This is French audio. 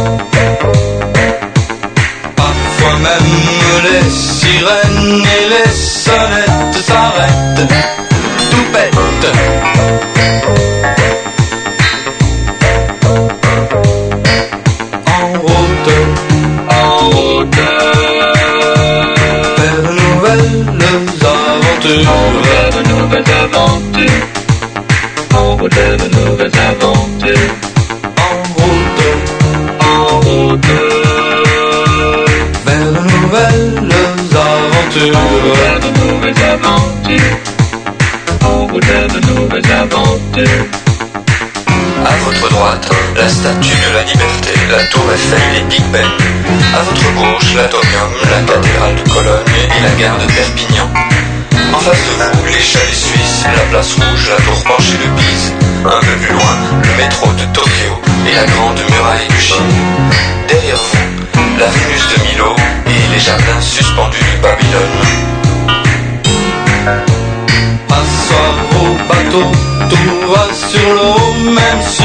Parfois même les sirènes et les sonnettes s'arrêtent, tout bête. En route vers de nouvelles aventures, En route vers de nouvelles aventures. en route vers de nouvelles aventures. Vers de nouvelles aventures. En route vers de nouvelles aventures. À votre droite, la statue de la liberté, la tour Eiffel et Big Ben. À votre gauche, l'Atomium, la cathédrale de Cologne et la gare de Perpignan. En face de vous, les chalets suisses, la place rouge, la tour penchée de Pise. Un peu plus loin, le métro de Tokyo et la grande muraille de Chine. Derrière vous, la Vénus de Milo et les jardins suspendus de Babylone. Asseoir au bateau, tout va sur l'eau, même si